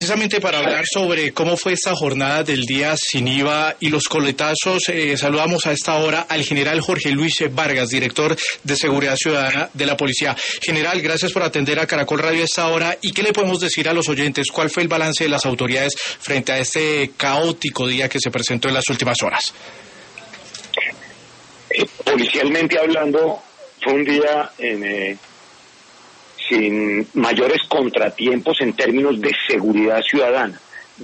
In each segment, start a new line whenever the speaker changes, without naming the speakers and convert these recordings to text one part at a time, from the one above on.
Precisamente para hablar sobre cómo fue esta jornada del día sin IVA y los coletazos, saludamos a esta hora al general Jorge Luis Vargas, director de Seguridad Ciudadana de la Policía. General, gracias por atender a Caracol Radio a esta hora. ¿Y qué le podemos decir a los oyentes? ¿Cuál fue el balance de las autoridades frente a este caótico día que se presentó en las últimas horas?
Policialmente hablando, fue un día sin mayores contratiempos en términos de seguridad ciudadana,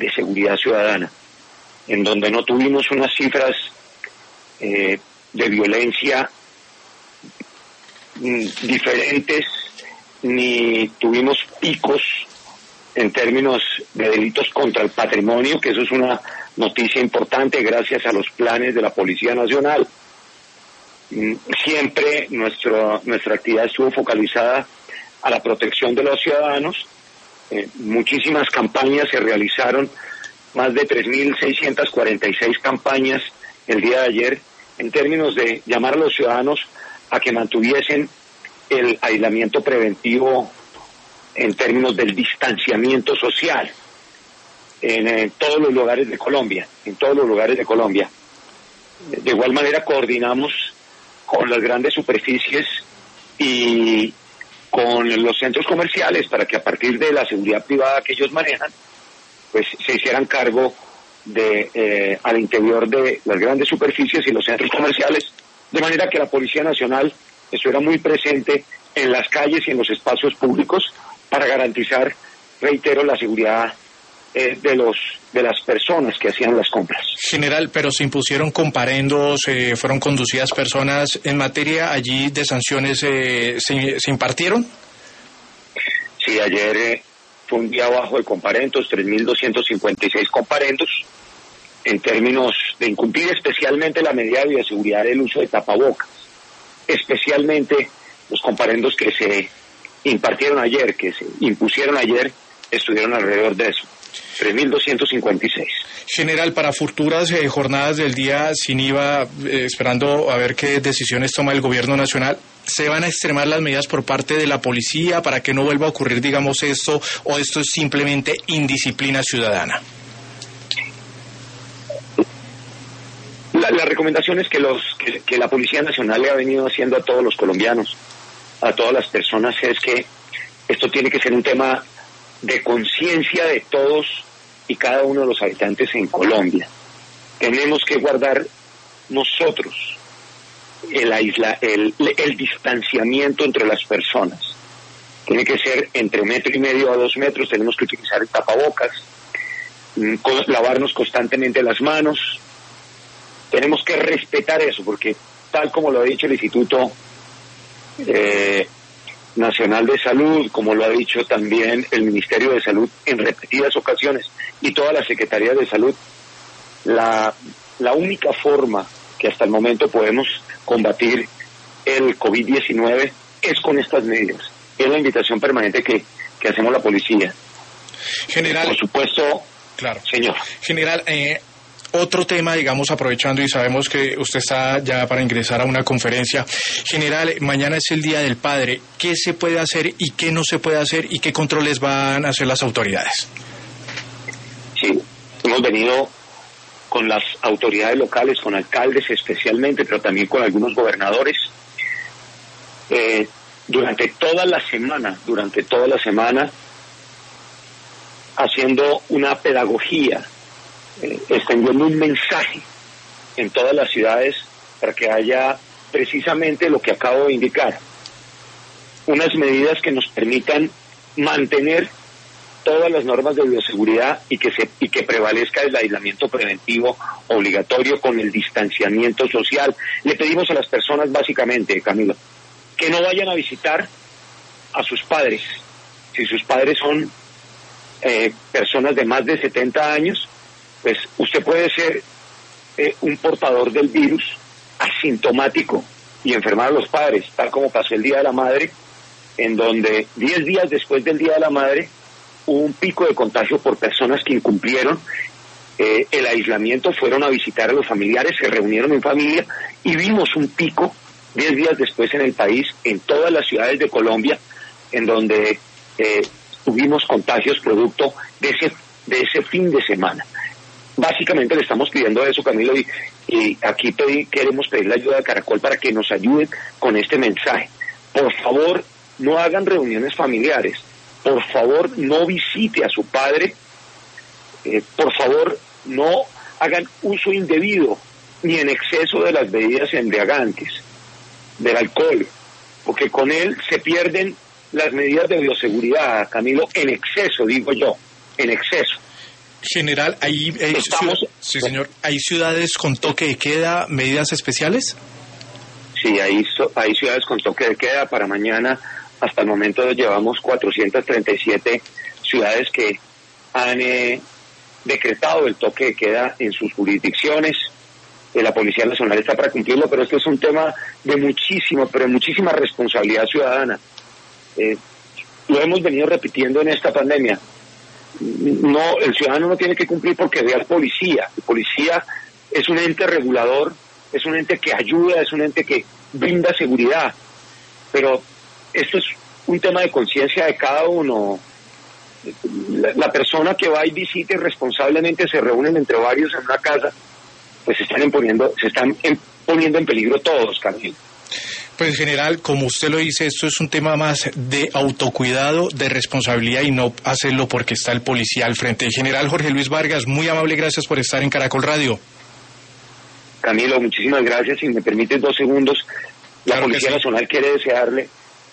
en donde no tuvimos unas cifras de violencia diferentes, ni tuvimos picos en términos de delitos contra el patrimonio, que eso es una noticia importante gracias a los planes de la Policía Nacional. Siempre nuestra actividad estuvo focalizada a la protección de los ciudadanos. Muchísimas campañas se realizaron, más de 3.646 campañas el día de ayer, en términos de llamar a los ciudadanos a que mantuviesen el aislamiento preventivo en términos del distanciamiento social en todos los lugares de Colombia, De igual manera coordinamos con las grandes superficies y con los centros comerciales para que a partir de la seguridad privada que ellos manejan, pues se hicieran cargo de al interior de las grandes superficies y los centros comerciales, de manera que la Policía Nacional estuviera muy presente en las calles y en los espacios públicos para garantizar, reitero, la seguridad de las personas que hacían las compras.
General, pero se impusieron comparendos, fueron conducidas personas. En materia allí de sanciones, ¿se impartieron?
Sí, ayer fue un día bajo de comparendos, 3.256 comparendos, en términos de incumplir especialmente la medida de bioseguridad del uso de tapabocas, especialmente los comparendos que se impartieron ayer, que se impusieron ayer, estuvieron alrededor de eso. 3.256.
General, para futuras jornadas del día sin IVA, esperando a ver qué decisiones toma el gobierno nacional, ¿se van a extremar las medidas por parte de la policía para que no vuelva a ocurrir, digamos, esto, o esto es simplemente indisciplina ciudadana?
La recomendación es que la Policía Nacional le ha venido haciendo a todos los colombianos, a todas las personas, es que esto tiene que ser un tema de conciencia de todos y cada uno de los habitantes en Colombia. Tenemos que guardar nosotros el distanciamiento entre las personas. Tiene que ser entre 1,5 metros a 2 metros, tenemos que utilizar el tapabocas, lavarnos constantemente las manos. Tenemos que respetar eso, porque tal como lo ha dicho el Instituto Nacional de Salud, como lo ha dicho también el Ministerio de Salud en repetidas ocasiones y todas las secretarías de salud, la única forma que hasta el momento podemos combatir el COVID-19 es con estas medidas. Es la invitación permanente que hacemos la policía.
General,
por supuesto,
claro.
Señor.
General, otro tema, digamos, aprovechando y sabemos que usted está ya para ingresar a una conferencia. General, mañana es el Día del Padre. ¿Qué se puede hacer y qué no se puede hacer y qué controles van a hacer las autoridades?
Sí, hemos venido con las autoridades locales, con alcaldes especialmente, pero también con algunos gobernadores, durante toda la semana, haciendo una pedagogía, extendiendo un mensaje en todas las ciudades para que haya precisamente lo que acabo de indicar, unas medidas que nos permitan mantener todas las normas de bioseguridad y que prevalezca el aislamiento preventivo obligatorio con el distanciamiento social. Le pedimos a las personas básicamente, Camilo, que no vayan a visitar a sus padres. Si sus padres son personas de más de 70 años, pues usted puede ser un portador del virus asintomático y enfermar a los padres, tal como pasó el Día de la Madre, en donde 10 días después del Día de la Madre hubo un pico de contagio por personas que incumplieron el aislamiento, fueron a visitar a los familiares, se reunieron en familia y vimos un pico 10 días después en el país, en todas las ciudades de Colombia, en donde tuvimos contagios producto de ese de ese fin de semana. Básicamente le estamos pidiendo eso, Camilo, y aquí queremos pedirle ayuda a Caracol para que nos ayuden con este mensaje. Por favor, no hagan reuniones familiares. Por favor, no visite a su padre. Por favor, no hagan uso indebido ni en exceso de las bebidas embriagantes, del alcohol, porque con él se pierden las medidas de bioseguridad, Camilo, en exceso, digo yo, en exceso.
General, sí, señor, ¿hay ciudades con toque de queda, medidas especiales?
Sí, hay ciudades con toque de queda. Para mañana, hasta el momento, llevamos 437 ciudades que han decretado el toque de queda en sus jurisdicciones. La Policía Nacional está para cumplirlo, pero este es un tema de muchísima responsabilidad ciudadana. Lo hemos venido repitiendo en esta pandemia. No, el ciudadano no tiene que cumplir porque ve al policía. El policía es un ente regulador, es un ente que ayuda, es un ente que brinda seguridad. Pero esto es un tema de conciencia de cada uno. La persona que va y visita irresponsablemente, se reúnen entre varios en una casa, pues se están poniendo en peligro todos, Camilo.
Pues, general, como usted lo dice, esto es un tema más de autocuidado, de responsabilidad y no hacerlo porque está el policía al frente. General Jorge Luis Vargas, muy amable, gracias por estar en Caracol Radio.
Camilo, muchísimas gracias. Si me permites 2 segundos, la Policía Nacional quiere desearle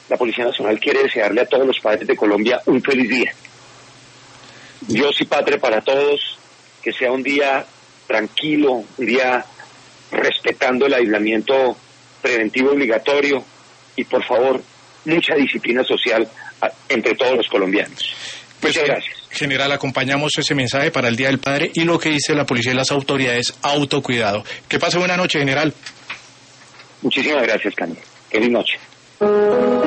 a todos los padres de Colombia un feliz día. Dios y Patria para todos, que sea un día tranquilo, un día respetando el aislamiento preventivo obligatorio y, por favor, mucha disciplina social entre todos los colombianos.
Pues,
muchas gracias.
General, acompañamos ese mensaje para el Día del Padre y lo que dice la policía y las autoridades, autocuidado. Que pase buena noche, general.
Muchísimas gracias, Camilo. Feliz noche.